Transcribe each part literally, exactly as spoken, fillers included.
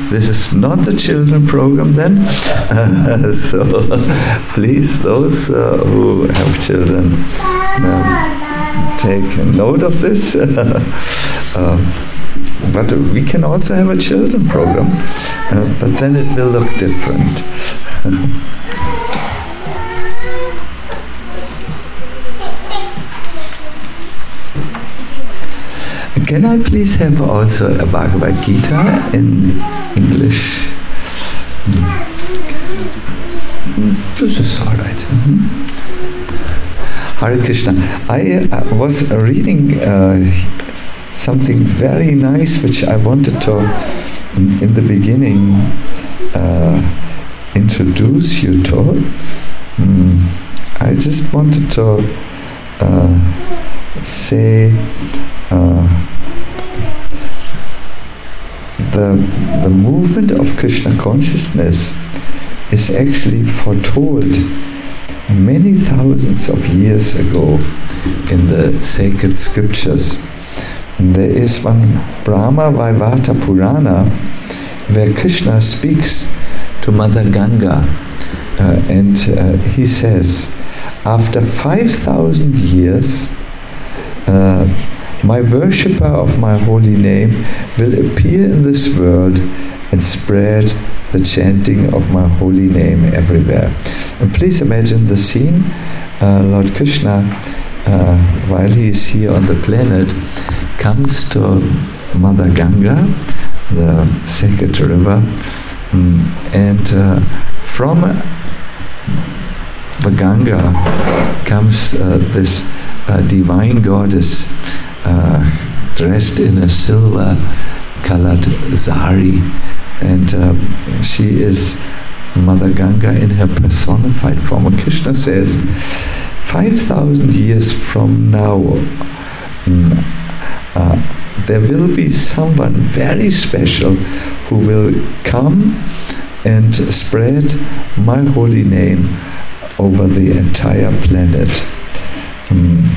This is not the children program then. Uh, so please, those uh, who have children, um, take note of this. uh, but we can also have a children program, uh, but then it will look different. Can I please have also a Bhagavad Gita in English? Mm. This is all right. Mm-hmm. Hare Krishna. I uh, was reading uh, something very nice which I wanted to, in the beginning, uh, introduce you to. Mm. I just wanted to uh, say uh, the the movement of Krishna consciousness is actually foretold many thousands of years ago in the sacred scriptures. And there is one Brahma Vaivata Purana where Krishna speaks to Mother Ganga, uh, and uh, he says, after five thousand years, uh, my worshipper of my holy name will appear in this world and spread the chanting of my holy name everywhere. And please imagine the scene. Uh, Lord Krishna, uh, while he is here on the planet, comes to Mother Ganga, the sacred river, um, and uh, from the Ganga comes uh, this uh, divine goddess uh, dressed in a silver colored zari, and uh, she is Mother Ganga in her personified form. And Krishna says, five thousand years from now, um, uh, there will be someone very special who will come and spread my holy name over the entire planet. Mm.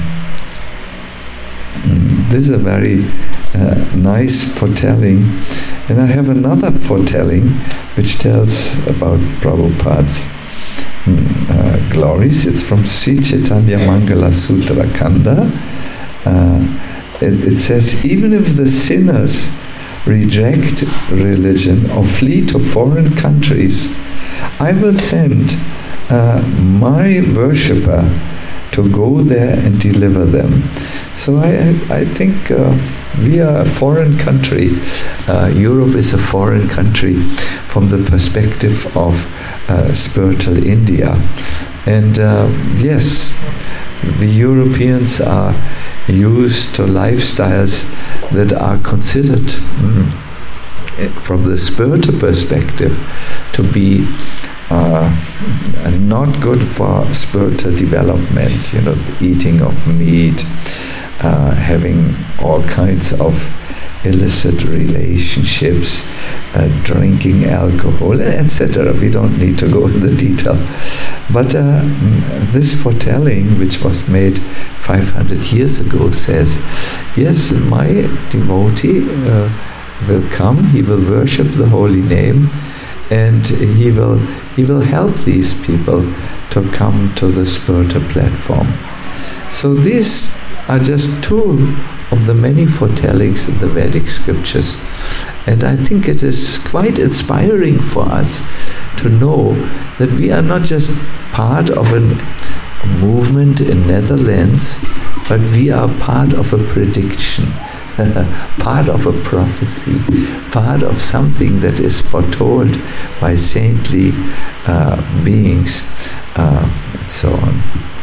Mm. This is a very uh, nice foretelling. And I have another foretelling which tells about Prabhupada's mm, uh, glories. It's from Sri Chaitanya Mangala Sutra Kanda. Uh, it, it says, even if the sinners reject religion or flee to foreign countries, I will send uh, my worshipper to go there and deliver them. So I, I think uh, we are a foreign country. Uh, Europe is a foreign country from the perspective of uh, spiritual India. And uh, yes, the Europeans are used to lifestyles that are considered mm, from the spiritual perspective to be Uh, not good for spiritual development, you know, the eating of meat, uh, having all kinds of illicit relationships, uh, drinking alcohol, et cetera. We don't need to go into detail. But uh, this foretelling, which was made five hundred years ago, says, yes, my devotee uh, will come, he will worship the holy name, and he will he will help these people to come to the spiritual platform. So these are just two of the many foretellings in the Vedic scriptures. And I think it is quite inspiring for us to know that we are not just part of a movement in Netherlands, but we are part of a prediction. Part of a prophecy, part of something that is foretold by saintly uh, beings, uh, and so on.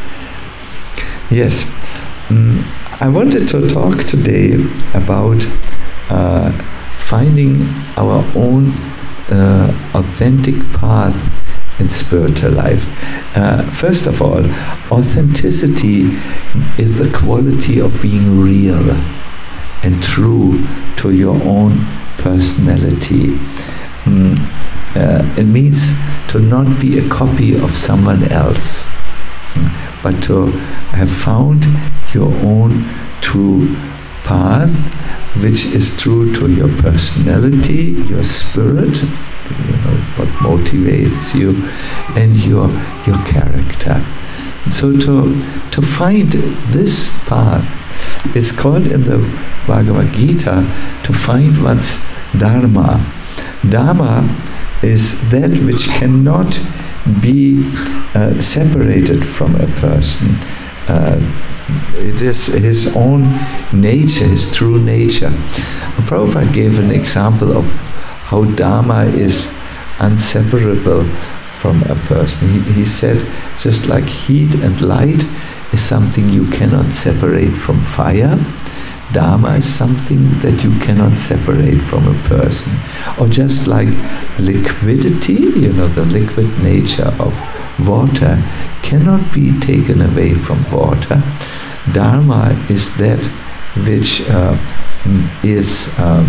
Yes, mm, I wanted to talk today about uh, finding our own uh, authentic path in spiritual life. Uh, first of all, authenticity is the quality of being real and true to your own personality. Mm, uh, it means to not be a copy of someone else, mm, but to have found your own true path which is true to your personality, your spirit, you know, what motivates you, and your your character. So to to find this path is called in the Bhagavad Gita to find one's dharma. Dharma is that which cannot be uh, separated from a person. Uh, it is his own nature, his true nature. Prabhupada gave an example of how Dharma is inseparable from a person. He, he said, just like heat and light is something you cannot separate from fire, Dharma is something that you cannot separate from a person. Or just like liquidity, you know, the liquid nature of water cannot be taken away from water. Dharma is that which uh, is uh,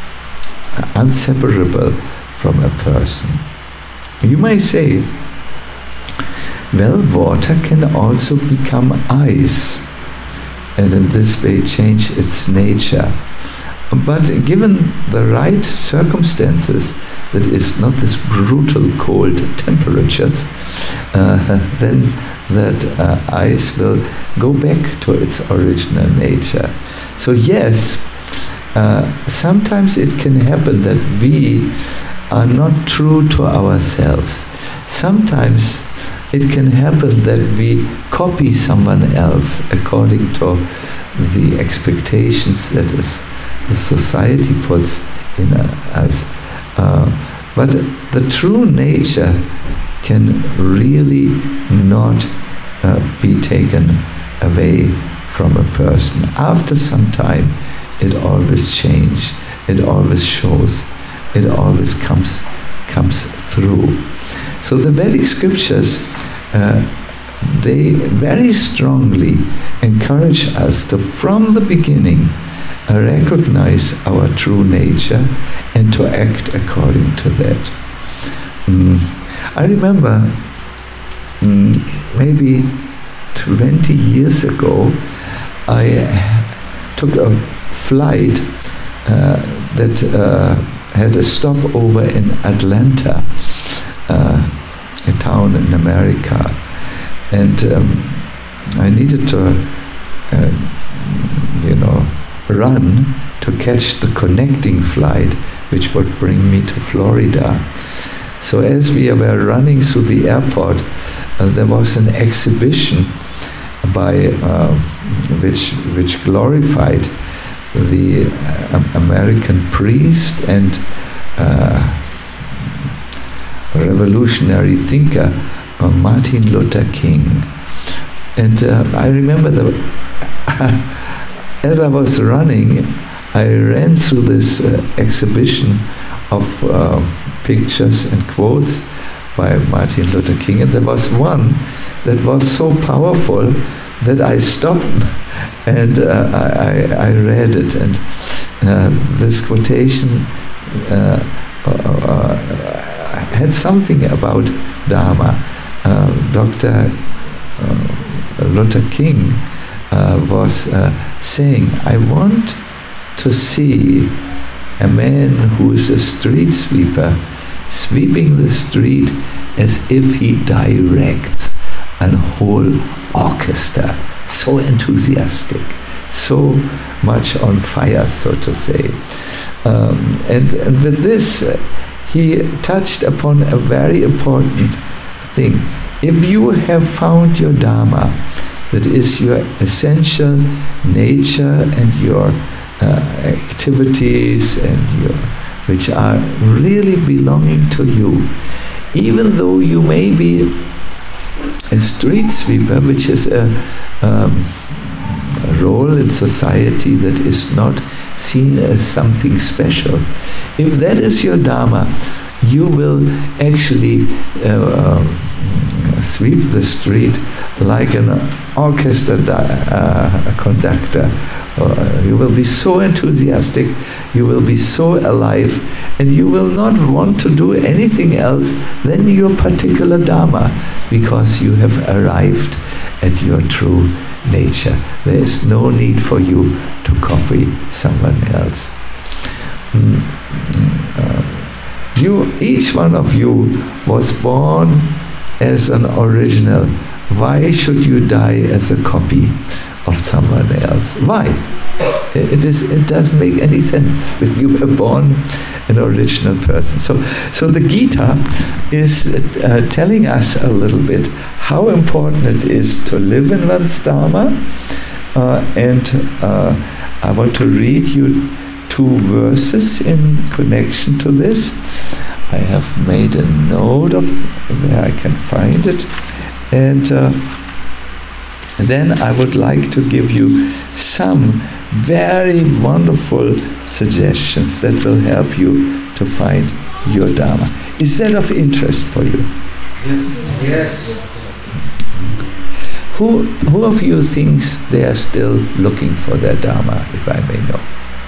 inseparable from a person. You may say, well, water can also become ice, and in this way change its nature. But given the right circumstances, that is not this brutal cold temperatures, uh, then that uh, ice will go back to its original nature. So yes, uh, sometimes it can happen that we are not true to ourselves. Sometimes it can happen that we copy someone else according to the expectations that is the society puts in us. Uh, but the true nature can really not uh, be taken away from a person. After some time, it always changes. It always shows. It always comes comes through. So the Vedic scriptures, uh, they very strongly encourage us to, from the beginning, uh, recognize our true nature and to act according to that. Mm. I remember mm, maybe twenty years ago, I took a flight uh, that uh, had a stopover in Atlanta, uh, a town in America, and um, I needed to, uh, you know, run to catch the connecting flight, which would bring me to Florida. So as we were running through the airport, uh, there was an exhibition by uh, which which glorified the uh, American priest and uh, revolutionary thinker uh, Martin Luther King. And uh, I remember that as I was running, I ran through this uh, exhibition of uh, pictures and quotes by Martin Luther King, and there was one that was so powerful that I stopped and uh, I, I read it, and uh, this quotation uh, uh, had something about Dharma. Uh, Doctor Uh, Luther King uh, was uh, saying, I want to see a man who is a street sweeper sweeping the street as if he directs a whole orchestra, so enthusiastic, so much on fire, so to say. Um, and, and with this, uh, he touched upon a very important thing. If you have found your Dharma, that is your essential nature and your uh, activities and your, which are really belonging to you, even though you may be a street sweeper, which is a, um, a role in society that is not seen as something special. If that is your Dharma, you will actually uh, uh, sweep the street like an orchestra di- uh, conductor. Uh, you will be so enthusiastic, you will be so alive, and you will not want to do anything else than your particular Dharma, because you have arrived at your true nature. There is no need for you to copy someone else. Mm. Uh, you, each one of you was born as an original. Why should you die as a copy of someone else? Why? It is. It doesn't make any sense if you were born an original person. So, so the Gita is uh, telling us a little bit how important it is to live in one's Dharma. Uh, and uh, I want to read you two verses in connection to this. I have made a note of where I can find it, and uh, then I would like to give you some very wonderful suggestions that will help you to find your Dharma. Is that of interest for you? Yes. Yes. Who, who of you thinks they are still looking for their Dharma, if I may know?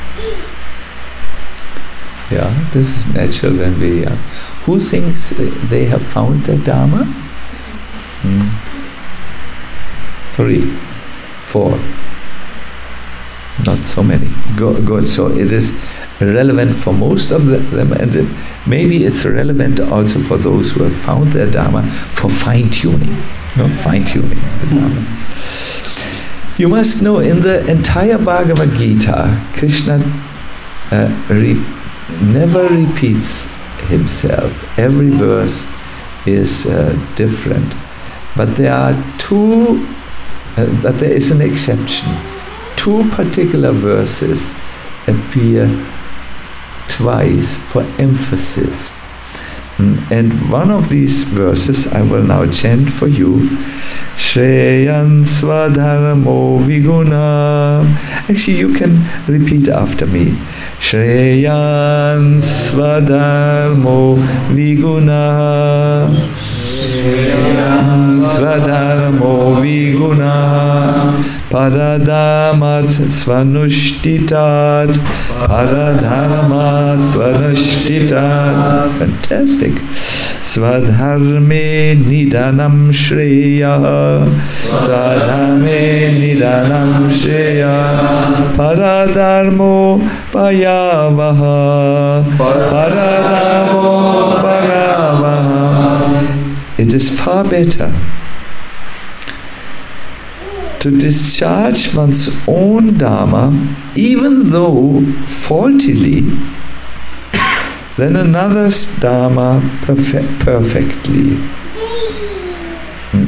Yeah, this is natural when we are. Who thinks they have found their Dharma? Hmm. Three, four. Not so many. Go, good. So it is relevant for most of the, them, and it, maybe it's relevant also for those who have found their Dharma for fine-tuning. No, fine-tuning the Dharma. You must know, in the entire Bhagavad Gita, Krishna uh, re- never repeats himself. Every verse is uh, different. But there are two, uh, but there is an exception. Two particular verses appear twice for emphasis. And one of these verses I will now chant for you. Shreyan Swadharmo Viguna. Actually, you can repeat after me. Shreyan Swadharmo Viguna. Shreyan Swadharmo Viguna. Paradamat Svanushthitat. Paradharmat Svanushthitat. Fantastic. Swadharme Nidanam Shreya. Swadharme Nidanam Shreya. Paradharmo Payavaha. Paradharmo Payavaha. It is far better to discharge one's own Dharma, even though faultily, than another's Dharma perfe- perfectly. Hmm.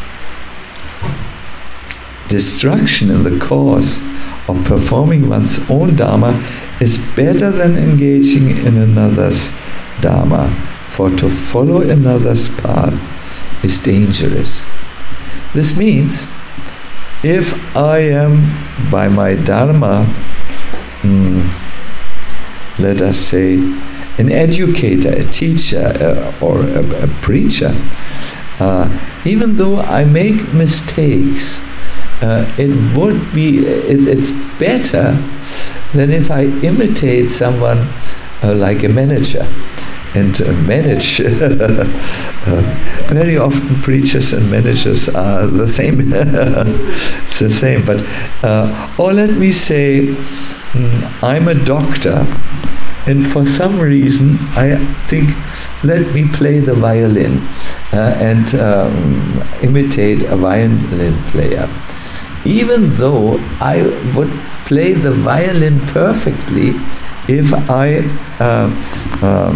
Destruction in the cause of performing one's own Dharma is better than engaging in another's Dharma, for to follow another's path is dangerous. This means, if I am by my Dharma, mm, let us say, an educator, a teacher, uh, or a, a preacher, uh, even though I make mistakes, uh, it would be, it, it's better than if I imitate someone uh, like a manager. And uh, manage. uh, very often preachers and managers are the same. It's the same. But, uh, or let me say, mm, I'm a doctor, and for some reason I think, let me play the violin uh, and um, imitate a violin player. Even though I would play the violin perfectly, if I uh, um,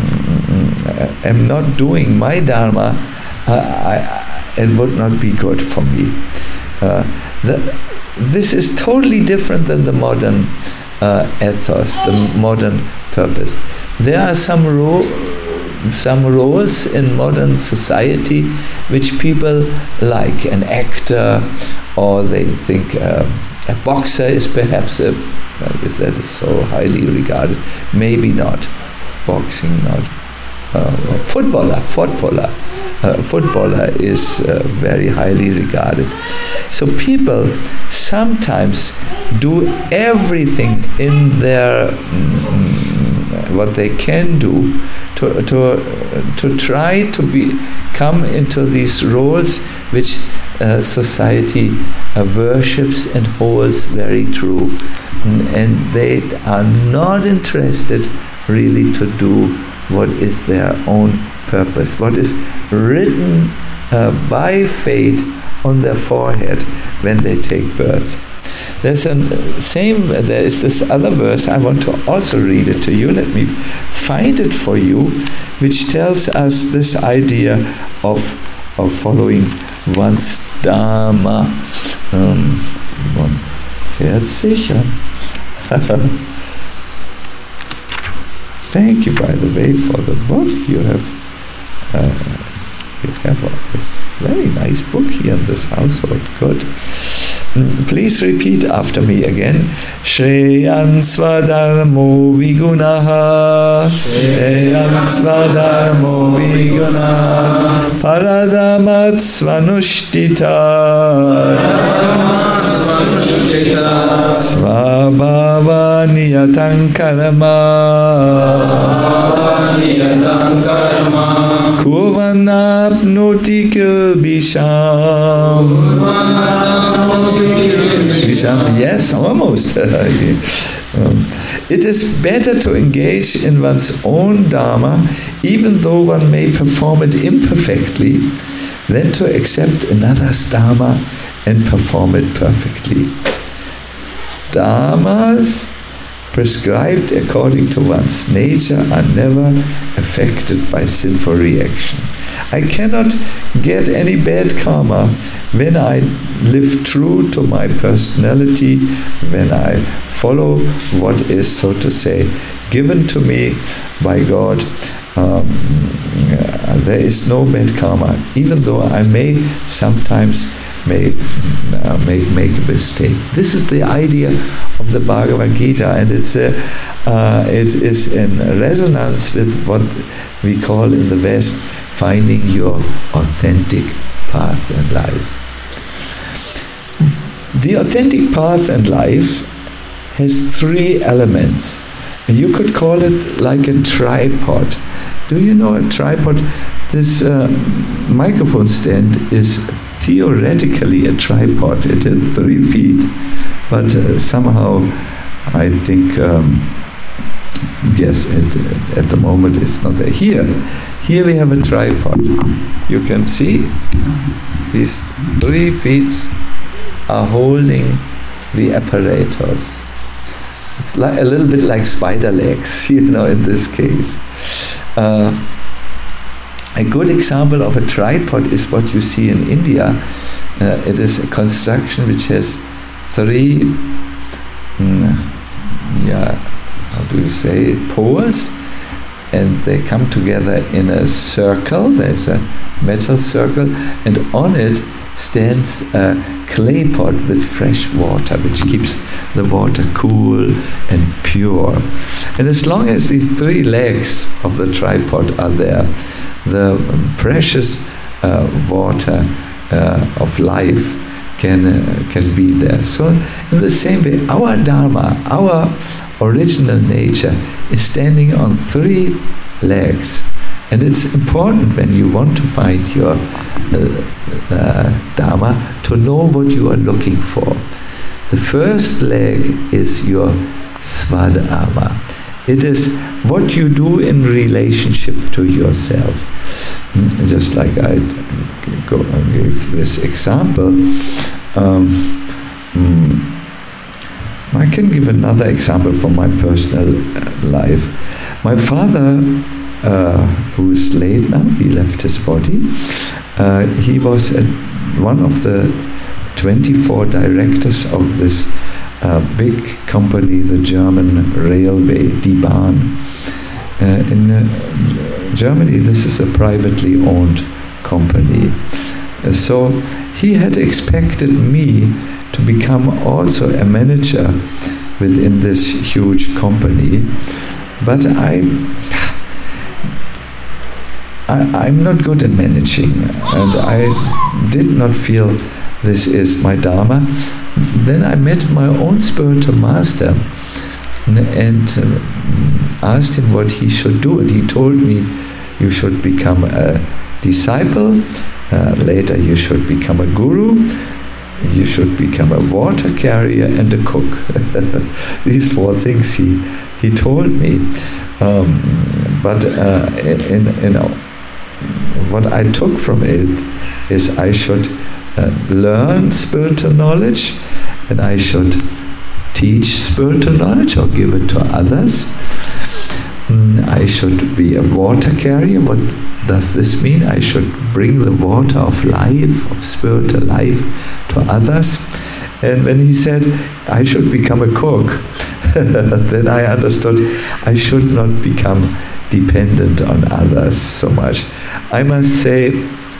am not doing my Dharma, uh, I, it would not be good for me. Uh, the, this is totally different than the modern uh, ethos, the modern purpose. There are some, ro- some roles in modern society which people like. An actor, or they think uh, a boxer is perhaps a Is that so highly regarded? Maybe not. Boxing, not. uh, footballer, footballer. Uh, footballer is uh, very highly regarded. So people sometimes do everything in their mm, what they can do to to to try to be come into these roles which uh, society uh, worships and holds very true, and they are not interested really to do what is their own purpose, what is written uh, by fate on their forehead when they take birth. There's a same. There is this other verse. I want to also read it to you. Let me find it for you, which tells us this idea of of following one's dharma. Um, siebenundvierzig. Thank you, by the way, for the book. You have uh, you have this very nice book here in this household. Good. Mm, please repeat after me again. Shreyan Swadharmo Vigunaha. Shreyan Swadharmo Vigunaha. Paradamat Svanushtita. Svabhava Niyatang Karma. Kurvanapnoti Kilbisham. Yes, almost. um, it is better to engage in one's own dharma, even though one may perform it imperfectly, than to accept another's dharma and perform it perfectly. Dharmas prescribed according to one's nature are never affected by sinful reaction. I cannot get any bad karma when I live true to my personality, when I follow what is, so to say, given to me by God. Um, uh, there is no bad karma, even though I may sometimes may uh, make make a mistake. This is the idea of the Bhagavad Gita, and it's a, uh, it is in resonance with what we call in the West finding your authentic path in life. The authentic path in life has three elements. You could call it like a tripod. Do you know a tripod? This uh, microphone stand is theoretically a tripod. It is three feet, but uh, somehow I think, um, yes, it, at the moment it's not there. Here, here we have a tripod. You can see these three feet are holding the apparatus. It's like a little bit like spider legs, you know, in this case. Uh, a good example of a tripod is what you see in India. Uh, it is a construction which has three, mm, yeah, how do you say it, poles, and they come together in a circle. There's a metal circle, and on it stands a clay pot with fresh water, which keeps the water cool and pure. And as long as these three legs of the tripod are there, the precious uh, water uh, of life can uh, can be there. So in the same way, our Dharma, our original nature, is standing on three legs. And it's important when you want to find your uh, uh, Dharma to know what you are looking for. The first leg is your Swadharma. It is what you do in relationship to yourself. Mm, just like I go and gave this example, um, mm, I can give another example from my personal life. My father, Uh, who is late now, he left his body. Uh, he was a, one of the twenty-four directors of this uh, big company, the German railway, D Bahn. Uh, in uh, Germany, this is a privately owned company. Uh, so he had expected me to become also a manager within this huge company, but I I, I'm not good in managing, and I did not feel this is my Dharma. Then I met my own spiritual master and uh, asked him what he should do, and he told me, you should become a disciple, uh, later you should become a guru, you should become a water carrier and a cook. These four things he he told me. Um, but uh, in, in, in what I took from it is I should uh, learn spiritual knowledge, and I should teach spiritual knowledge or give it to others. Mm, I should be a water carrier. What does this mean? I should bring the water of life, of spiritual life, to others. And when he said I should become a cook, then I understood I should not become dependent on others so much. I must say,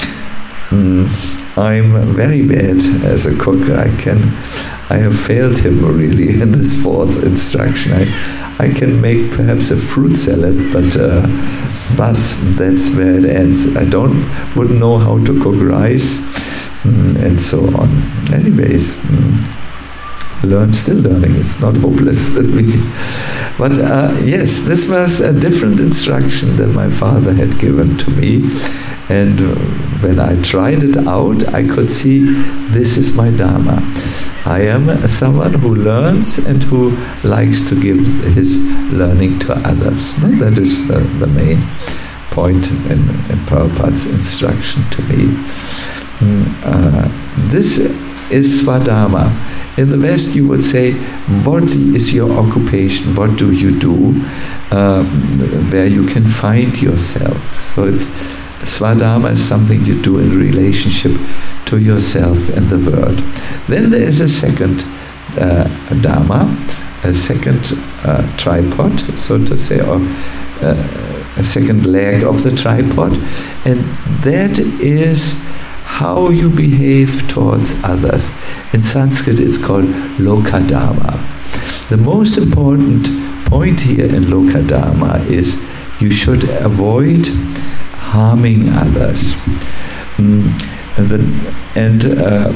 mm, I'm very bad as a cook. I can, I have failed him really in this fourth instruction. I, I can make perhaps a fruit salad, but uh, bas, that's where it ends. I don't, wouldn't know how to cook rice, mm, and so on. Anyways, mm, learn, still learning. It's not hopeless with me. But uh, yes, this was a different instruction than my father had given to me. And uh, when I tried it out, I could see this is my Dharma. I am someone who learns and who likes to give his learning to others. No? That is the, the main point in, in Prabhupada's instruction to me. Mm, uh, this is Swadharma. In the West, you would say, what is your occupation? What do you do? Uh, where you can find yourself. So it's Swadharma is something you do in relationship to yourself and the world. Then there is a second uh, Dharma, a second uh, tripod, so to say, or uh, a second leg of the tripod, and that is how you behave towards others. In Sanskrit it's called Lokadharma. The most important point here in Lokadharma is you should avoid harming others. Mm, and the, and, uh,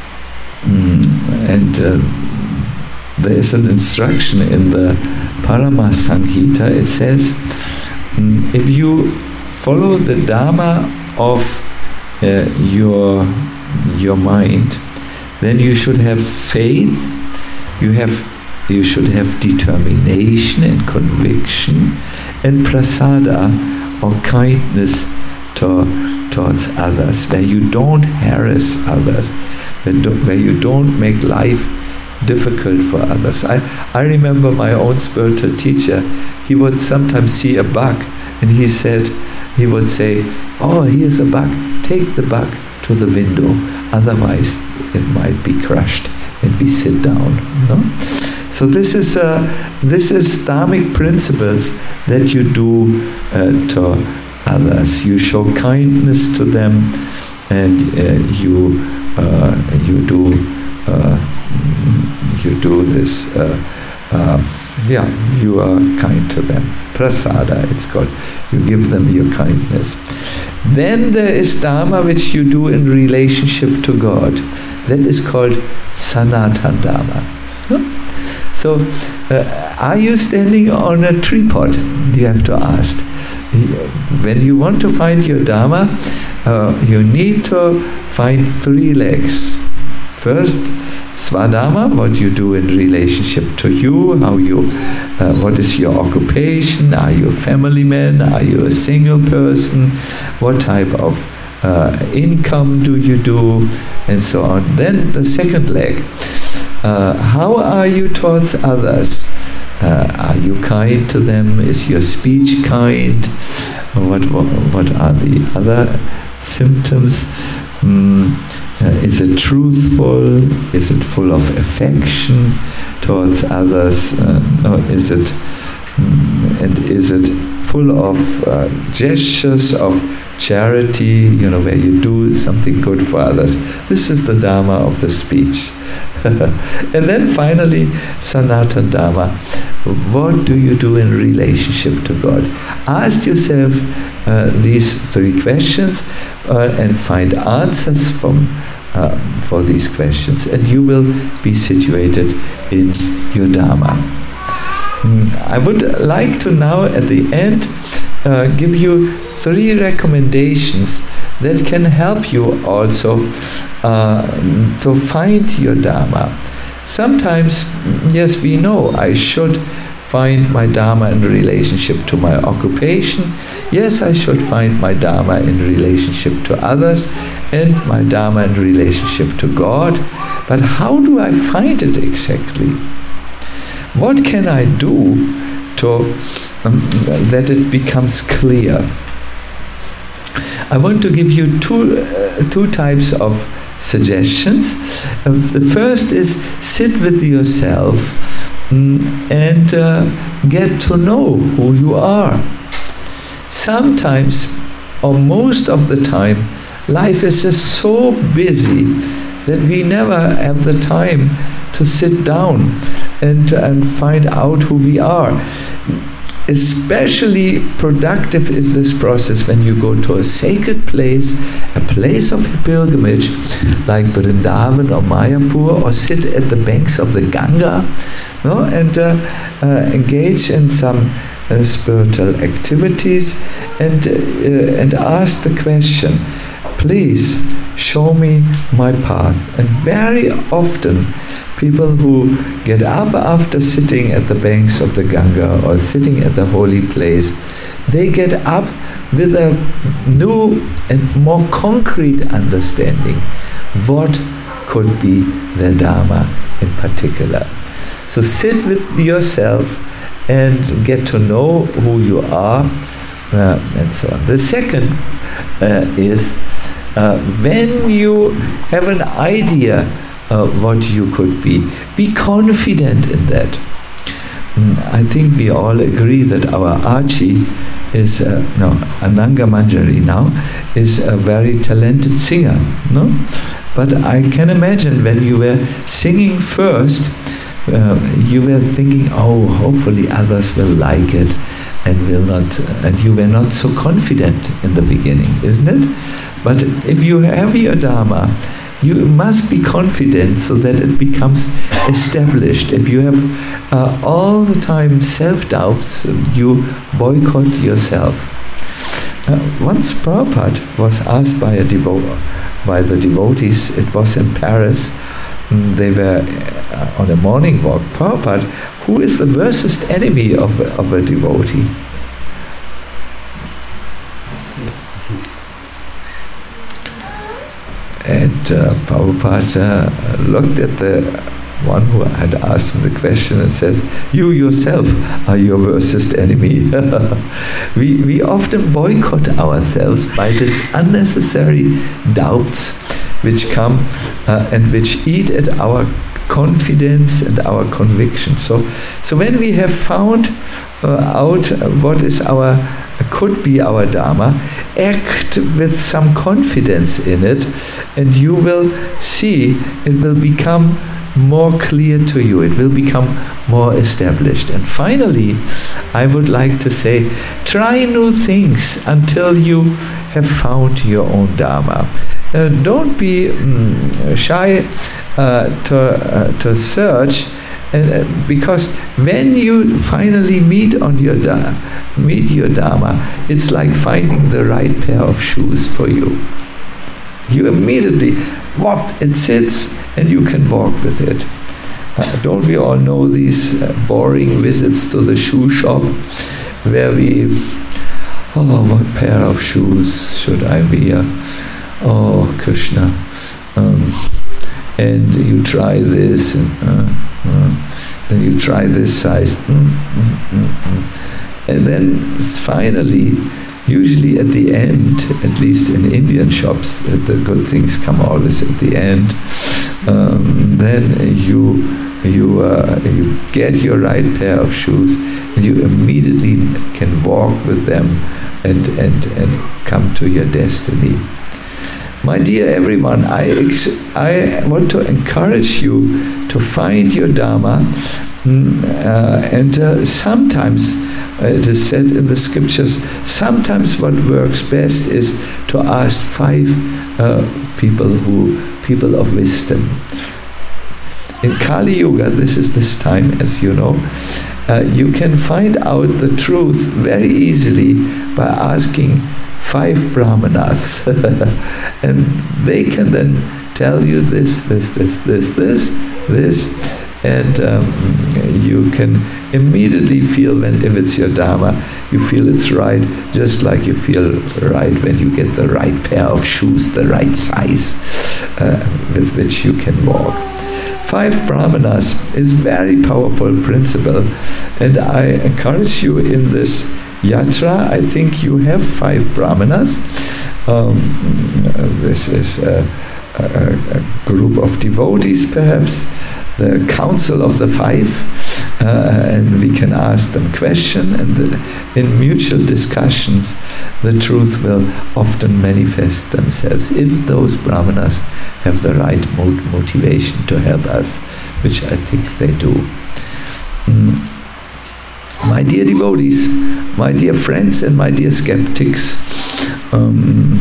mm, and uh, there is an instruction in the Parama Samhita. It says, mm, if you follow the Dharma of uh, your your mind, then you should have faith, you have you should have determination and conviction, and prasada, or kindness to, towards others, where you don't harass others, where, do, where you don't make life difficult for others. I, I remember my own spiritual teacher, he would sometimes see a bug, and he said, he would say, oh, here's a bug, take the bug to the window, otherwise it might be crushed, and we sit down. No? So this is uh, this is dharmic principles that you do uh, to others. You show kindness to them, and uh, you uh, you do uh, you do this. Uh, uh, yeah, you are kind to them. Prasada, it's called. You give them your kindness. Then there is dharma which you do in relationship to God. That is called Sanatana Dharma. Huh? So, uh, are you standing on a tripod? You have to ask. When you want to find your Dharma, uh, you need to find three legs. First, Swadharma, what you do in relationship to you, how you, uh, what is your occupation? Are you a family man? Are you a single person? What type of uh, income do you do? And so on. Then the second leg. Uh, how are you towards others? Uh, are you kind to them? Is your speech kind? What what, what are the other symptoms? Mm, uh, is it truthful? Is it full of affection towards others? Uh, or is it mm, and is it full of uh, gestures of charity? You know, where you do something good for others. This is the Dharma of the speech. And then finally, Sanatana Dharma, what do you do in relationship to God? Ask yourself uh, these three questions uh, and find answers from uh, for these questions, and you will be situated in your Dharma. Mm, I would like to now at the end uh, give you three recommendations that can help you also uh, to find your Dharma. Sometimes, yes, we know I should find my Dharma in relationship to my occupation. Yes, I should find my Dharma in relationship to others, and my Dharma in relationship to God. But how do I find it exactly? What can I do to um, that it becomes clear? I want to give you two uh, two types of suggestions. Uh, the first is sit with yourself mm, and uh, get to know who you are. Sometimes, or most of the time, life is just so busy that we never have the time to sit down and, and find out who we are. Especially productive is this process when you go to a sacred place, a place of pilgrimage, like Vrindavan or Mayapur, or sit at the banks of the Ganga, no? and uh, uh, engage in some uh, spiritual activities, and, uh, and ask the question, please show me my path. And very often, people who get up after sitting at the banks of the Ganga or sitting at the holy place, they get up with a new and more concrete understanding what could be their Dharma in particular. So sit with yourself and get to know who you are, uh, and so on. The second uh, is uh, when you have an idea Uh, what you could be, be confident in that. Mm, I think we all agree that our Archie is, uh, no, Ananga Manjari now, is a very talented singer, no? But I can imagine when you were singing first, uh, you were thinking, oh, hopefully others will like it, and will not, and you were not so confident in the beginning, isn't it? But if you have your Dharma, you must be confident so that it becomes established. If you have uh, all the time self-doubts, you boycott yourself. Uh, once Prabhupada was asked by a devo- by the devotees, it was in Paris, mm, they were uh, on a morning walk, Prabhupada, who is the worst enemy of a, of a devotee? And uh, Prabhupada uh, looked at the one who had asked him the question and says, you yourself are your worst enemy. we, we often boycott ourselves by this unnecessary doubts which come uh, and which eat at our confidence and our conviction. So, so when we have found uh, out what is our could be our Dharma, act with some confidence in it, and you will see it will become more clear to you. It will become more established. And finally, I would like to say, try new things until you have found your own Dharma. Uh, don't be mm, shy uh, to, uh, to search, and uh, because when you finally meet on your da- meet your Dharma, it's like finding the right pair of shoes for you. You immediately, whop, it sits, and you can walk with it. Uh, don't we all know these uh, boring visits to the shoe shop, where we, oh, what pair of shoes should I wear? Oh, Krishna. Um, and you try this, and uh, uh, then you try this size. Mm, mm, mm, mm. And then finally, usually at the end, at least in Indian shops, the good things come always at the end. Um, then you you uh, you get your right pair of shoes, and you immediately can walk with them and and and come to your destiny. My dear everyone, I ex- I want to encourage you to find your Dharma Uh, and uh, sometimes, uh, it is said in the scriptures, sometimes what works best is to ask five uh, people who, people of wisdom. In Kali Yuga, this is this time, as you know, uh, you can find out the truth very easily by asking five brahmanas. And they can then tell you this, this, this, this, this, this, and um, you can immediately feel when, if it's your dharma, you feel it's right, just like you feel right when you get the right pair of shoes, the right size uh, with which you can walk. Five brahmanas is very powerful principle, and I encourage you in this yatra. I think you have five brahmanas. Um, this is a, a, a group of devotees, perhaps, the council of the five, uh, and we can ask them questions, and the, in mutual discussions the truth will often manifest themselves if those brahmanas have the right mo- motivation to help us, which I think they do. Mm. My dear devotees, my dear friends and my dear skeptics, um,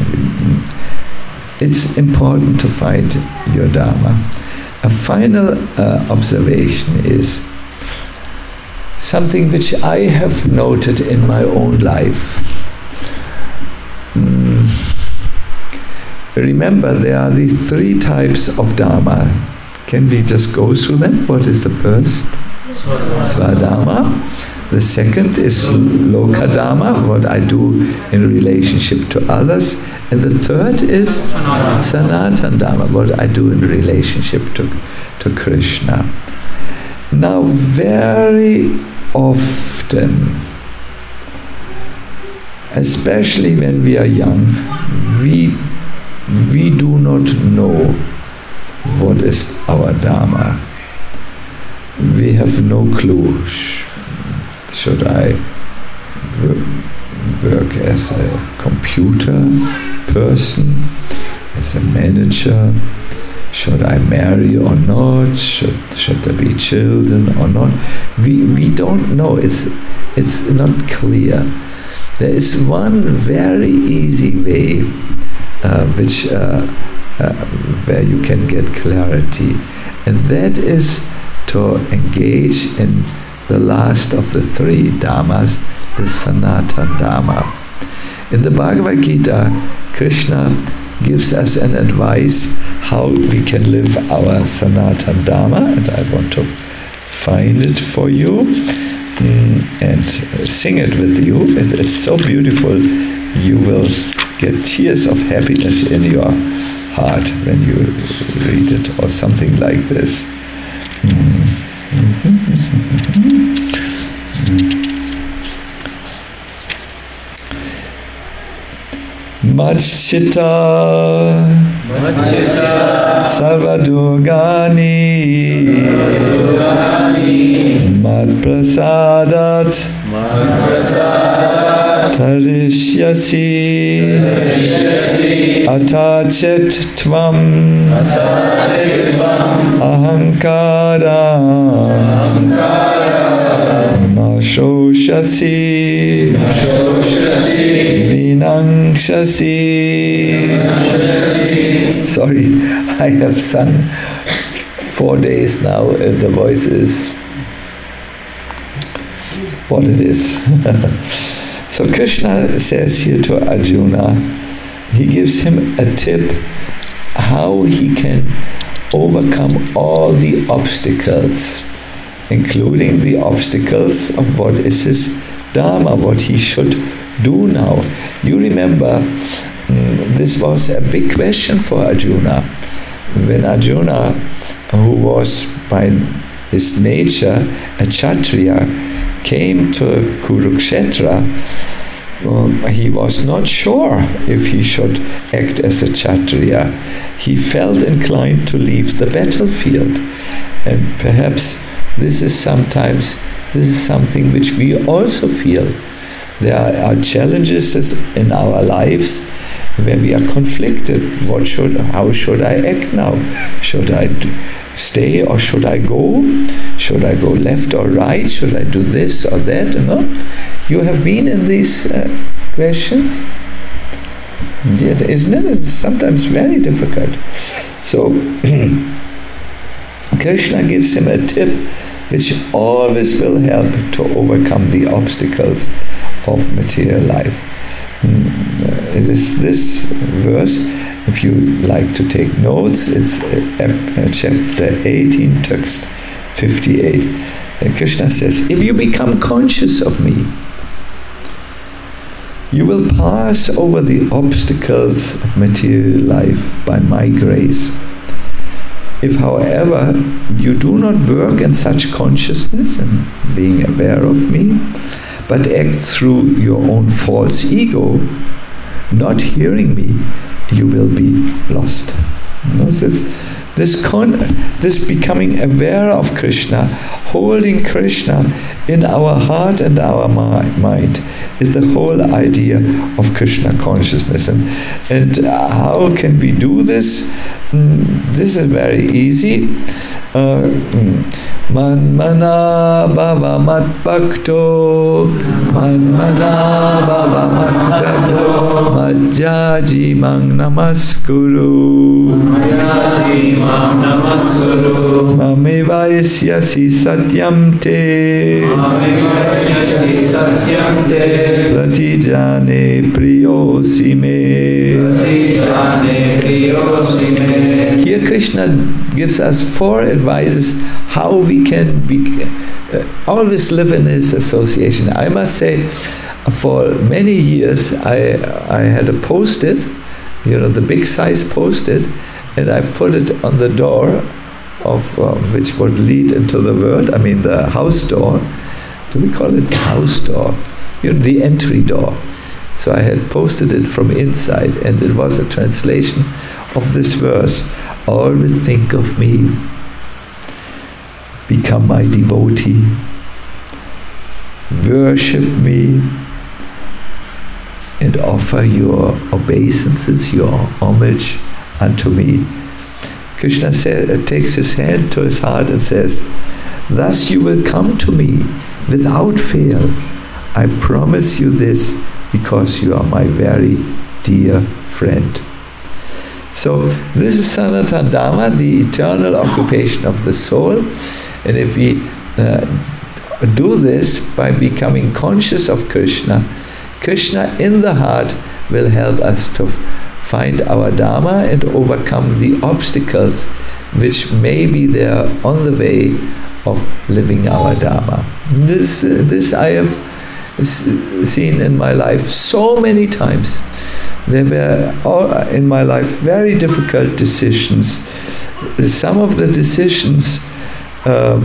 it's important to find your dharma. A final uh, observation is something which I have noted in my own life. Mm. Remember, there are these three types of dharma. Can we just go through them? What is the first? Swadharma. The second is Lokadharma, what I do in relationship to others. And the third is Sanatana Dharma, what I do in relationship to, to Krishna. Now, very often, especially when we are young, we we do not know what is our Dharma. We have no clue. Should I work as a computer person, as a manager? Should I marry or not? Should should there be children or not? We we don't know. It's it's not clear. There is one very easy way, uh, which uh, uh, where you can get clarity, and that is to engage in the last of the three dharmas, the Sanatana Dharma. In the Bhagavad Gita, Krishna gives us an advice how we can live our Sanatana Dharma, and I want to find it for you mm, and sing it with you. It's, it's so beautiful, you will get tears of happiness in your heart when you read it, or something like this. Mm. Machita Sarvadurgani Mat Prasadat Tarishyasi Atachet Tvam Ahankara Nashoshasi Vinangshasi. Sorry, I have sung four days now and the voice is what it is. So Krishna says here to Arjuna, he gives him a tip how he can overcome all the obstacles, including the obstacles of what is his dharma, what he should do now. You remember, mm, this was a big question for Arjuna. When Arjuna, who was by his nature a Kshatriya, came to Kurukshetra, um, he was not sure if he should act as a Kshatriya. He felt inclined to leave the battlefield. And perhaps this is sometimes, this is something which we also feel. There are challenges in our lives where we are conflicted. What should, how should I act now? Should I do, stay or should I go? Should I go left or right? Should I do this or that? You know? You have been in these uh, questions? Yeah, isn't it? It's sometimes very difficult. So Krishna gives him a tip which always will help to overcome the obstacles of material life. It is this verse, if you like to take notes, it's uh, chapter eighteen, text fifty-eight. Uh, Krishna says, if you become conscious of me, you will pass over the obstacles of material life by my grace. If, however, you do not work in such consciousness and being aware of me, but act through your own false ego, not hearing me, you will be lost. You know, this, this, con, this becoming aware of Krishna, holding Krishna in our heart and our mind, is the whole idea of Krishna consciousness. And, and how can we do this? Mm, this is very easy. Uh, mm, Man mana bhava mat bhakto, man mana bhava mat bhakto, majjaji mang namaskuru, majjaji mang namaskuru, mamevayasyasi satyam te, mamevayasyasi satyam te, pratijane priyosi me, pratijane priyosi me. Here Krishna gives us four advices how we can be, uh, always live in his association. I must say, for many years I I had a post-it, you know, the big size post-it, and I put it on the door of uh, which would lead into the world. I mean the house door. Do we call it the house door? You know, the entry door. So I had posted it from inside, and it was a translation of this verse. Always think of me. Become my devotee. Worship me and offer your obeisances, your homage unto me. Krishna says, takes his hand to his heart and says, thus you will come to me without fail. I promise you this because you are my very dear friend. So this is Sanatana Dharma, the eternal occupation of the soul. And if we uh, do this by becoming conscious of Krishna, Krishna in the heart will help us to find our Dharma and overcome the obstacles which may be there on the way of living our Dharma. This, uh, this I have seen in my life so many times. There were all in my life very difficult decisions. Some of the decisions um,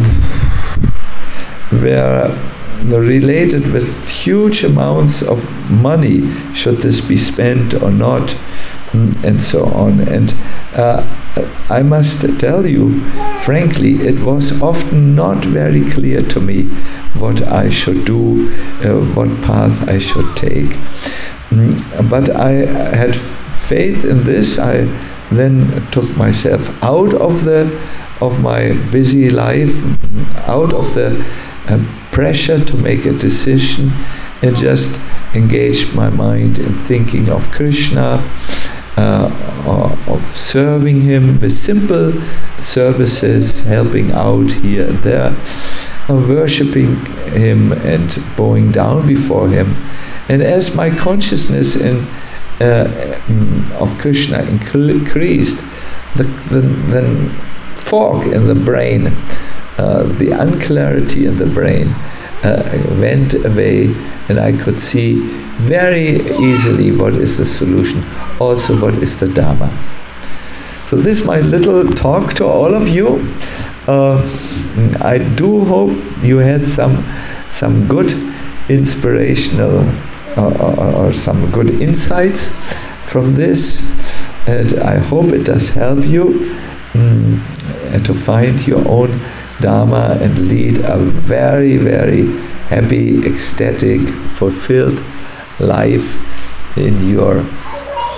were related with huge amounts of money. Should this be spent or not? And so on. And uh, I must tell you, frankly, it was often not very clear to me what I should do, uh, what path I should take. But I had faith in this. I then took myself out of the of my busy life, out of the uh, pressure to make a decision, and just engaged my mind in thinking of Krishna, uh, of serving him with simple services, helping out here and there, uh, worshipping him and bowing down before him. And as my consciousness in, uh, of Krishna increased, the, the, the fog in the brain, uh, the unclarity in the brain uh, went away, and I could see very easily what is the solution, also what is the Dharma. So this is my little talk to all of you. Uh, I do hope you had some, some good inspirational Or, or, or some good insights from this, and I hope it does help you mm, to find your own Dharma and lead a very, very happy, ecstatic, fulfilled life in your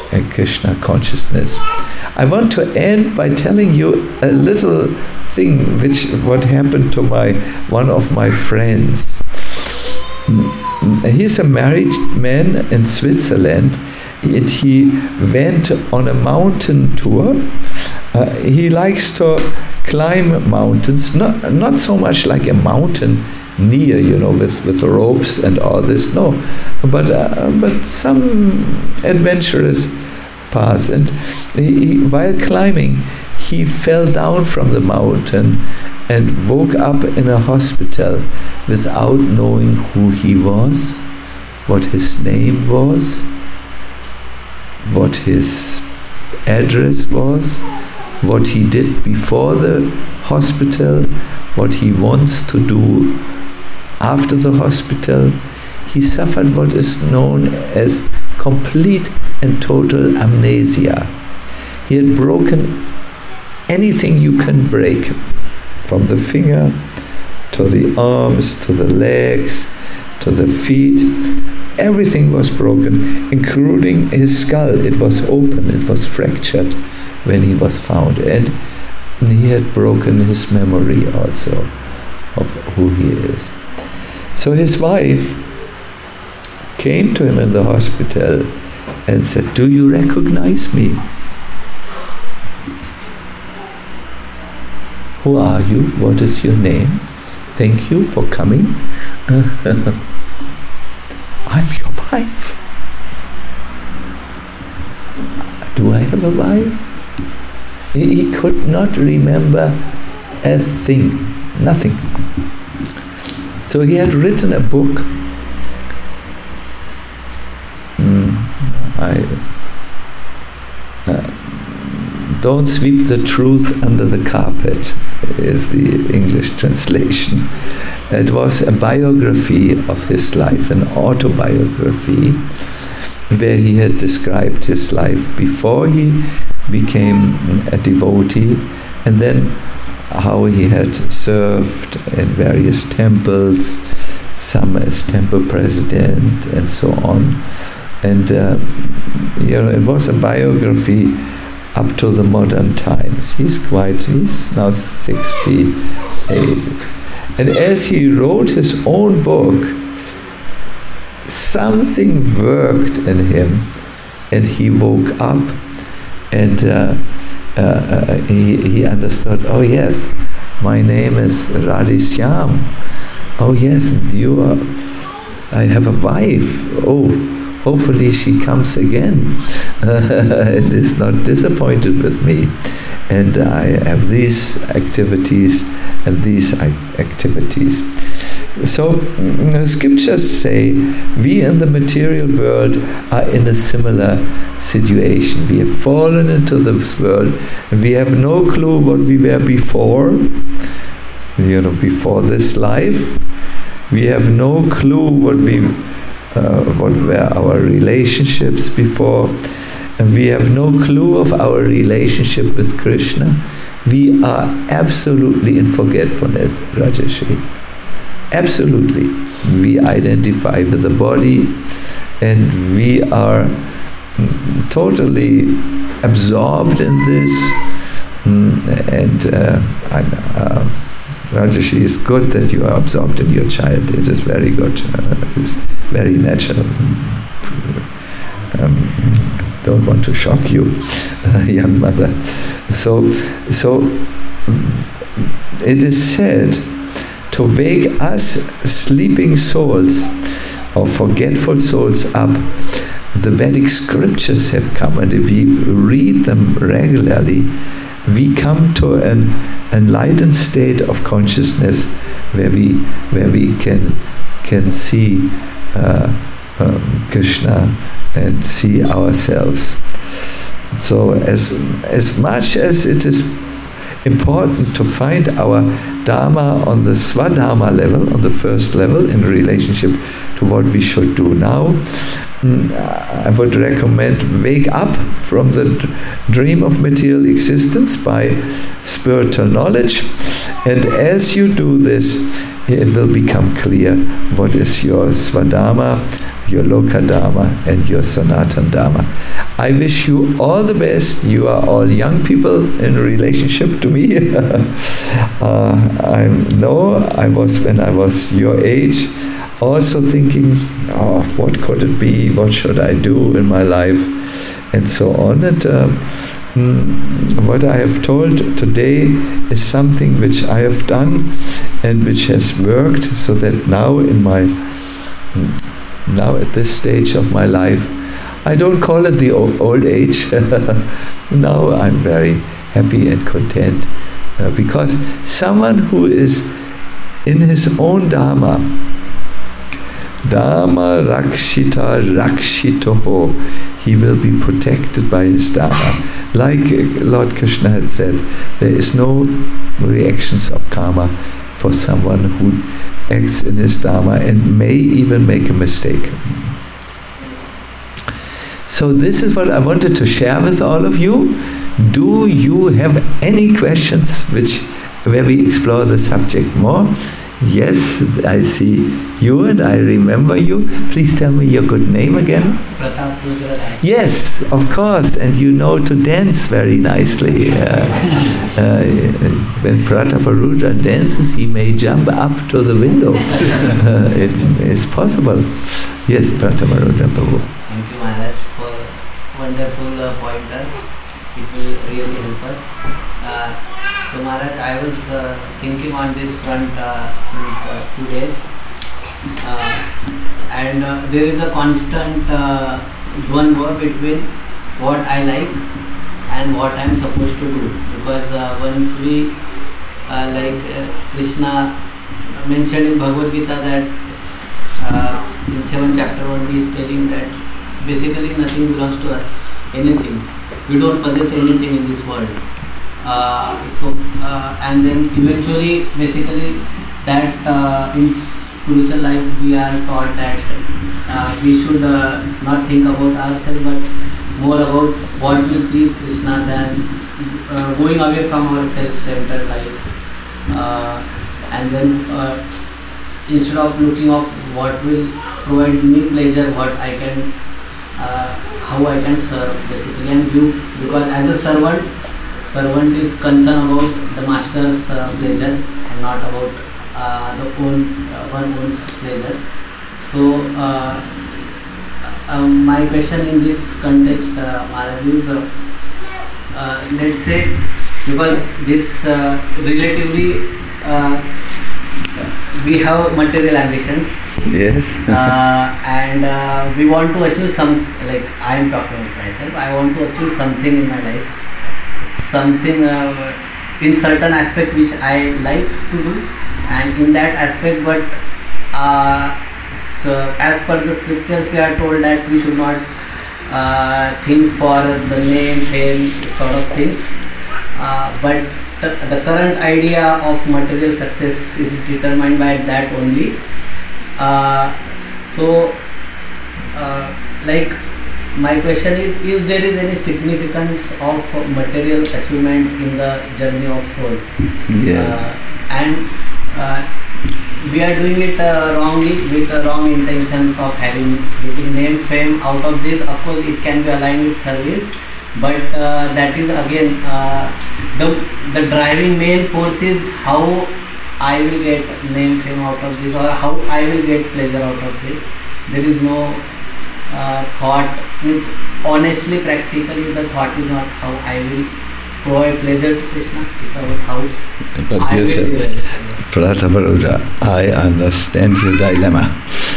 uh, Krishna consciousness. I want to end by telling you a little thing which what happened to my one of my friends. He's a married man in Switzerland. It, he went on a mountain tour. Uh, he likes to climb mountains, not not so much like a mountain near, you know, with, with ropes and all this, no, but uh, but some adventurous paths. And he, he, while climbing, he fell down from the mountain and woke up in a hospital without knowing who he was, what his name was, what his address was, what he did before the hospital, what he wants to do after the hospital. He suffered what is known as complete and total amnesia. He had broken anything you can break, from the finger to the arms, to the legs, to the feet. Everything was broken, including his skull. It was open, it was fractured when he was found. And he had broken his memory also of who he is. So his wife came to him in the hospital and said, "Do you recognize me? Who are you? What is your name? Thank you for coming." "I'm your wife." "Do I have a wife?" He, he could not remember a thing, nothing. So he had written a book. Mm, I uh, Don't Sweep the Truth Under the Carpet is the English translation. It was a biography of his life, an autobiography, where he had described his life before he became a devotee, and then how he had served in various temples, some as temple president and so on. And uh, you know, it was a biography up to the modern times. He's quite, he's now sixty-eight. And as he wrote his own book, something worked in him, and he woke up, and uh, uh, uh, he, he understood, oh yes, my name is Radhishyam. Oh yes, and you are, I have a wife. Oh, hopefully she comes again and is not disappointed with me. And I have these activities and these activities. So the scriptures say we in the material world are in a similar situation. We have fallen into this world and we have no clue what we were before, you know, before this life. We have no clue what we uh, what were our relationships before, and we have no clue of our relationship with Krishna. We are absolutely in forgetfulness, Rajarshi. Absolutely. We identify with the body, and we are totally absorbed in this. And uh, I'm, uh, Rajarshi, it's good that you are absorbed in your child. It is very good. Uh, it's very natural. Um, don't want to shock you, uh, young mother. So, so it is said to wake us sleeping souls or forgetful souls up. The Vedic scriptures have come, and if we read them regularly, we come to an enlightened state of consciousness where we where we can can see uh, um, Krishna and see ourselves. So as as much as it is important to find our Dharma on the Swadharma level, on the first level, in relationship to what we should do now, I would recommend wake up from the dream of material existence by spiritual knowledge, and as you do this, it will become clear what is your Swadharma your Loka Dharma and your Sanatan Dharma. I wish you all the best. You are all young people in relationship to me. uh, I know I was, when I was your age, also thinking, oh, what could it be? What should I do in my life? And so on. And uh, mm, what I have told today is something which I have done and which has worked, so that now in my now at this stage of my life, I don't call it the old, old age. Now I'm very happy and content uh, because someone who is in his own Dharma, Dharma Rakshita Rakshitoho, he will be protected by his Dharma. Like Lord Krishna had said, there is no reactions of karma for someone who acts in his Dharma and may even make a mistake. So this is what I wanted to share with all of you. Do you have any questions which where we explore the subject more? Yes, I see you and I remember you. Please tell me your good name again. Pratap Rudra. Yes, of course, and you know to dance very nicely. Uh, uh, when Prataparudra dances, he may jump up to the window. Uh, it is possible. Yes, Prataparudra Prabhu. Thank you, Maharaj, for wonderful uh, pointers. It will really help us. Uh, so, Maharaj, I was uh, thinking on this front uh, since a uh, few days. Uh, and uh, there is a constant uh, dvandva between what I like and what I am supposed to do, because uh, once we uh, like uh, Krishna mentioned in Bhagavad Gita that uh, in seventh chapter one he is telling that basically nothing belongs to us, anything, we don't possess anything in this world. Uh, so uh, and then eventually basically that uh, in spiritual life we are taught that uh, we should uh, not think about ourselves but more about what will please Krishna than uh, going away from our self-centered life, uh, and then uh, instead of looking of what will provide me pleasure, what I can uh, how I can serve basically and give, because as a servant servant is concerned about the master's uh, pleasure and not about uh, the own uh, one own pleasure. So uh, um, my question in this context, uh, Maharaj, is uh, uh, let's say, because this uh, relatively uh, we have material ambitions. Yes. uh, and uh, we want to achieve some, like I am talking about myself, I want to achieve something in my life, something uh, in certain aspect which I like to do, and in that aspect, but uh, so as per the scriptures we are told that we should not uh, think for the name, fame sort of things, uh, but the, the current idea of material success is determined by that only. Uh, so uh, like my question is, is there is any significance of material achievement in the journey of soul? Yes. Uh, and uh, we are doing it uh, wrongly with the wrong intentions of having getting name, fame. Out of this, of course, it can be aligned with service, but uh, that is again uh, the the driving main force is how I will get name, fame out of this, or how I will get pleasure out of this. There is no uh, thought, means honestly, practically the thought is not how I will provide pleasure to Krishna, it's about how but I you will said, do it. Prataparudra, I understand your dilemma.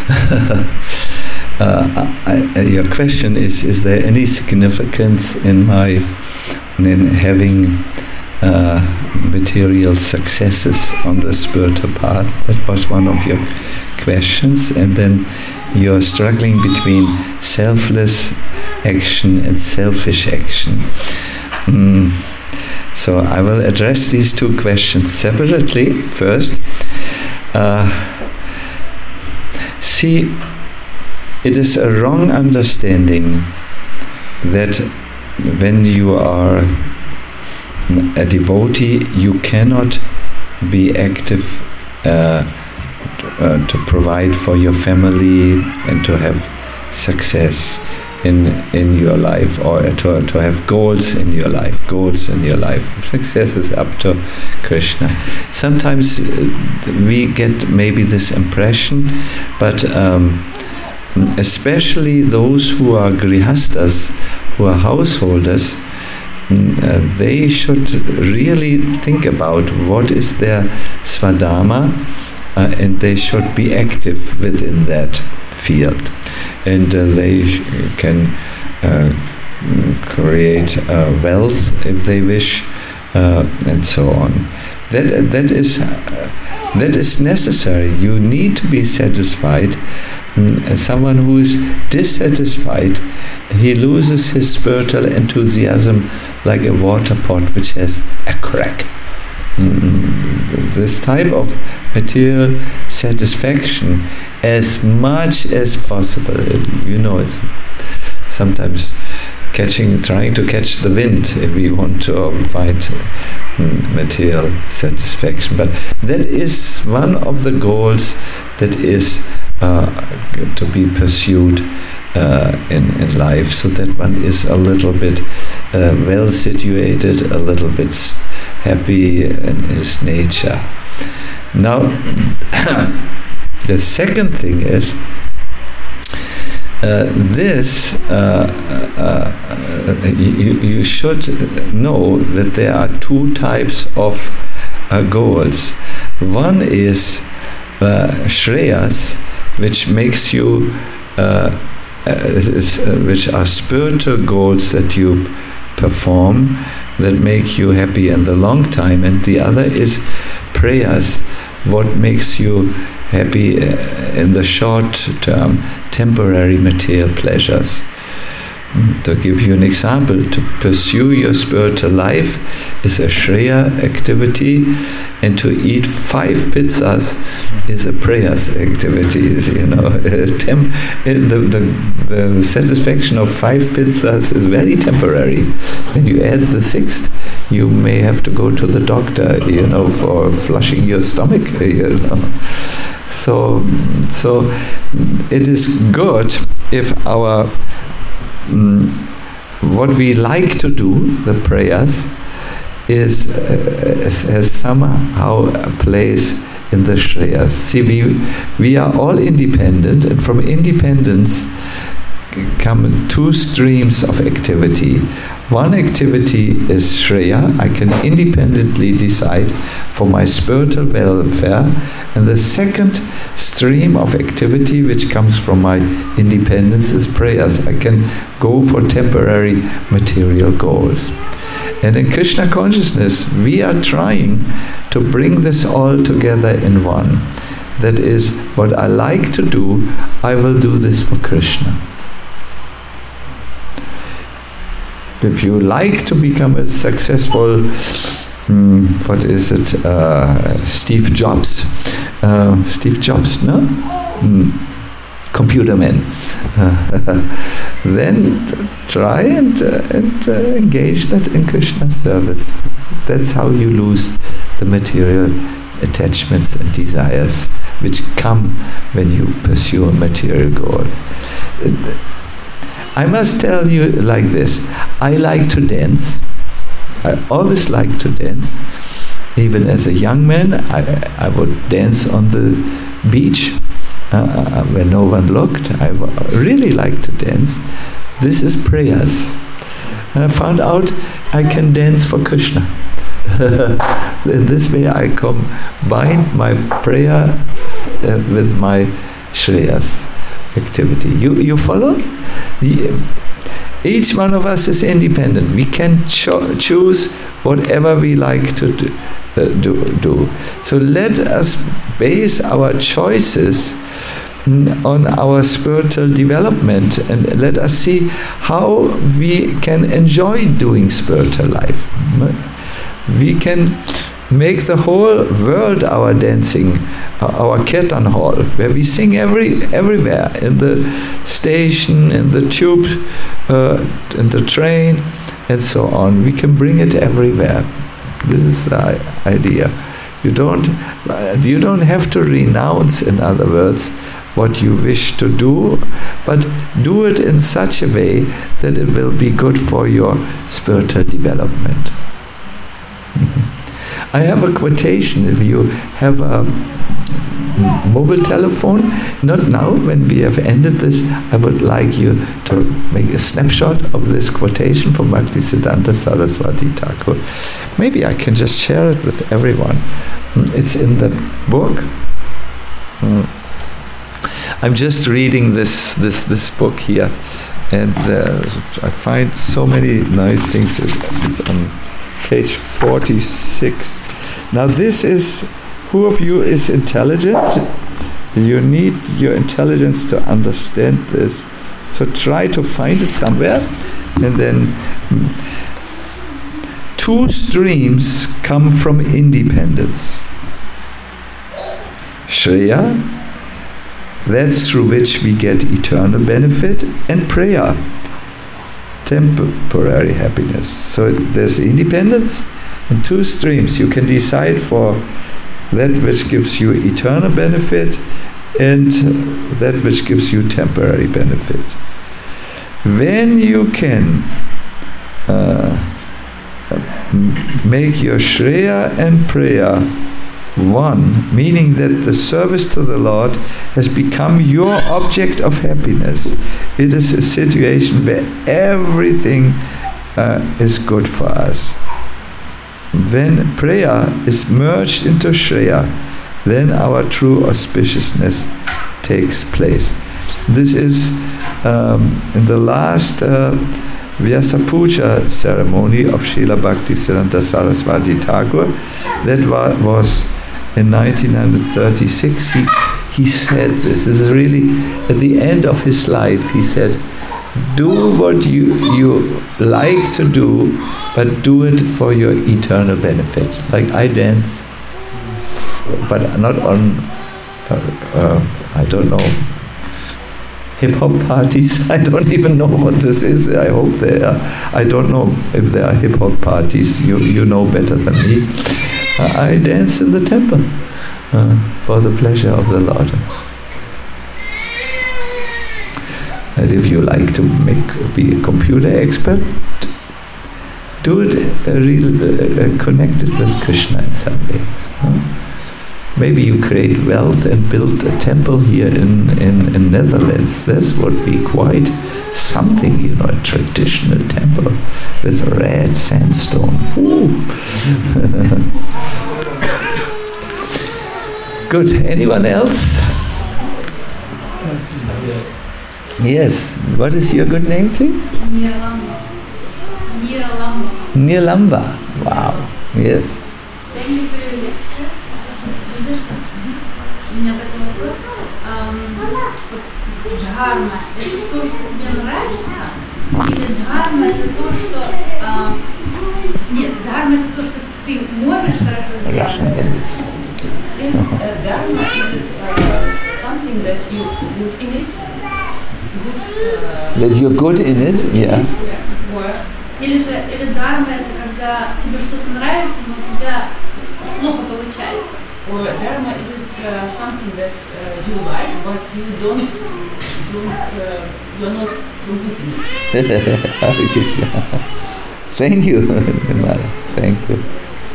uh, I, your question is, is there any significance in my in having uh, material successes on the spiritual path? That was one of your questions. And then you're struggling between selfless action and selfish action. Mm. So I will address these two questions separately. First, uh, see, it is a wrong understanding that when you are a devotee, you cannot be active uh, uh, to provide for your family and to have success in in your life, or to, to have goals in your life, goals in your life. Success is up to Krishna. Sometimes we get maybe this impression, but um, especially those who are grihastas, who are householders, uh, they should really think about what is their swadharma, uh, and they should be active within that field. And uh, they sh- can uh, create uh, wealth if they wish, uh, and so on. That that is uh, that is necessary. You need to be satisfied. Mm, someone who is dissatisfied, he loses his spiritual enthusiasm like a water pot which has a crack. Mm, this type of material satisfaction, as much as possible, you know, it's sometimes catching, trying to catch the wind if we want to find mm, material satisfaction. But that is one of the goals that is uh, to be pursued uh, in, in life, so that one is a little bit uh, well situated, a little bit happy in his nature. Now, the second thing is uh, this, uh, uh, uh, you, you should know that there are two types of uh, goals. One is uh, Shreyas, which makes you, uh, uh, is, uh, which are spiritual goals that you perform, that make you happy in the long time, and the other is prayers, what makes you happy in the short term, temporary material pleasures. To give you an example, to pursue your spiritual life is a Shreya activity, and to eat five pizzas is a prayers activity. You know, Tem- the, the, the satisfaction of five pizzas is very temporary. When you add the sixth, you may have to go to the doctor, you know, for flushing your stomach, you know. So, so it is good if our Mm, what we like to do, the prayers, is uh, has somehow a place in the Shreyas. See, we, we are all independent, and from independence come two streams of activity. One activity is Shreya, I can independently decide for my spiritual welfare, and the second stream of activity which comes from my independence is prayers. I can go for temporary material goals. And in Krishna consciousness, we are trying to bring this all together in one. That is, what I like to do, I will do this for Krishna. If you like to become a successful, um, what is it, uh, Steve Jobs, uh, Steve Jobs, no? Mm. Computer man. Uh, then t- try and, uh, and uh, engage that in Krishna's service. That's how you lose the material attachments and desires which come when you pursue a material goal. I must tell you like this, I like to dance. I always like to dance. Even as a young man, I, I would dance on the beach uh, when no one looked. I really like to dance. This is prayers. And I found out I can dance for Krishna. In this way I combine my prayer uh, with my Shreyas activity. You you follow? The, each one of us is independent. We can cho- choose whatever we like to do, uh, do, do. So let us base our choices on our spiritual development, and let us see how we can enjoy doing spiritual life. We can make the whole world our dancing, our kirtan hall, where we sing every everywhere, in the station, in the tube, uh, in the train, and so on. We can bring it everywhere. This is the idea. You don't, you don't have to renounce, in other words, what you wish to do, but do it in such a way that it will be good for your spiritual development. I have a quotation. If you have a mobile telephone, not now, when we have ended this, I would like you to make a snapshot of this quotation from Bhaktisiddhanta Saraswati Thakur. Maybe I can just share it with everyone. It's in the book. I'm just reading this this this book here, and uh, I find so many nice things. It's on page forty-six. Now this is, who of you is intelligent? You need your intelligence to understand this. So try to find it somewhere. And then, two streams come from independence. Shreya, that's through which we get eternal benefit, and Preya, temporary happiness. So there's independence and two streams. You can decide for that which gives you eternal benefit and that which gives you temporary benefit. When you can uh, make your Shreya and Preya one, meaning that the service to the Lord has become your object of happiness, it is a situation where everything uh, is good for us. When Preya is merged into Shreya, then our true auspiciousness takes place. This is um, in the last uh, Vyasa Puja ceremony of Srila Bhaktisiddhanta Saraswati Thakur. That wa- was in nineteen thirty-six. He, he said this. This is really at the end of his life. He said, do what you, you like to do, but do it for your eternal benefit. Like I dance, but not on, uh, uh, I don't know, hip-hop parties. I don't even know what this is. I hope they are. I don't know if there are hip-hop parties. You, you know better than me. Uh, I dance in the temple uh, for the pleasure of the Lord. And if you like to make be a computer expert, do it uh, real, uh, connected with Krishna in some ways. No? Maybe you create wealth and build a temple here in, in, in Netherlands. This would be quite something, you know, a traditional temple with red sandstone. Good. Anyone else? Yes. What is your good name, please? Nirlamba. Nirlamba. Nirlamba. Wow. Yes. Thank you for your lecture. У меня такой вопрос. Дхарма – это то, что тебе нравится? Или дхарма – это то, что… Нет, дхарма – это то, что ты можешь хорошо сделать. Dharma, is it uh, something that you good in it? Good, uh, that you're good in it? Yeah. Or Или же, или дхарма – это когда тебе что-то нравится, но у тебя плохо получается. Or dharma, is it uh, something that uh, you like, but you don't, don't, uh, you're not so good in it? Thank you, Mara. Thank you.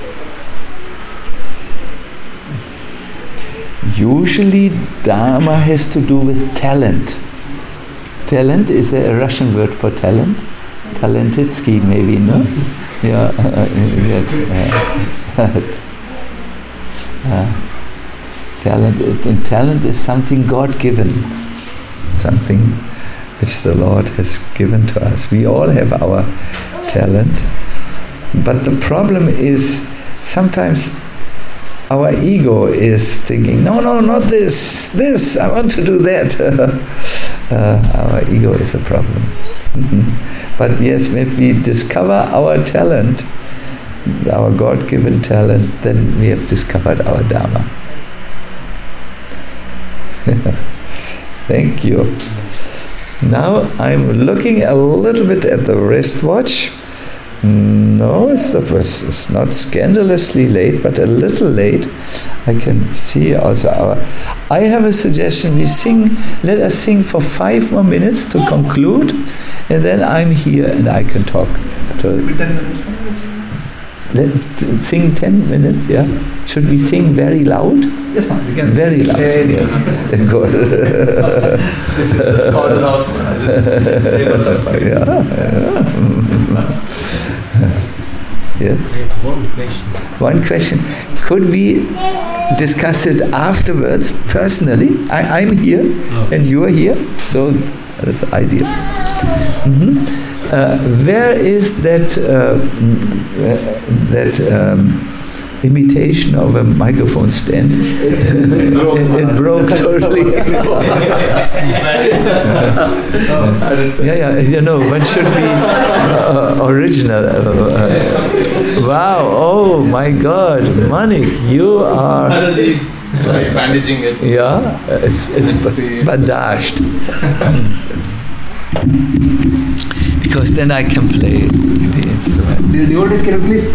Usually, dharma has to do with talent. Talent, is there a Russian word for talent? Talentitsky, maybe, no? Yeah, uh, uh, uh, talent, and talent is something God-given, something which the Lord has given to us. We all have our talent, but the problem is sometimes our ego is thinking, no, no, not this, this, I want to do that. uh, our ego is a problem. But yes, if we discover our talent, our God-given talent, then we have discovered our Dharma. Thank you. Now I'm looking a little bit at the wristwatch. Mm, No, it's, it's not scandalously late, but a little late. I can see also our... I have a suggestion. We sing, let us sing for five more minutes to conclude, and then I'm here and I can talk. To, let, t- sing ten minutes, yeah? Should we sing very loud? Yes, ma'am. We can. Very loud, Eh, yes. Good. This is the corner also. Yeah, yeah. Yes. I have one question. One question. Could we discuss it afterwards, personally? I, I'm here Oh. and you're here, so that's ideal. Mhm. Uh, where is that uh, mm, uh, that um, imitation of a microphone stand? it, it broke totally. Yeah, yeah, you know, one should be uh, original. Uh, uh, wow, oh my God, Manik, you are, Bandaging it. yeah, it's, it's See. bandaged. Because then I can play the instrument. The devotees, can you please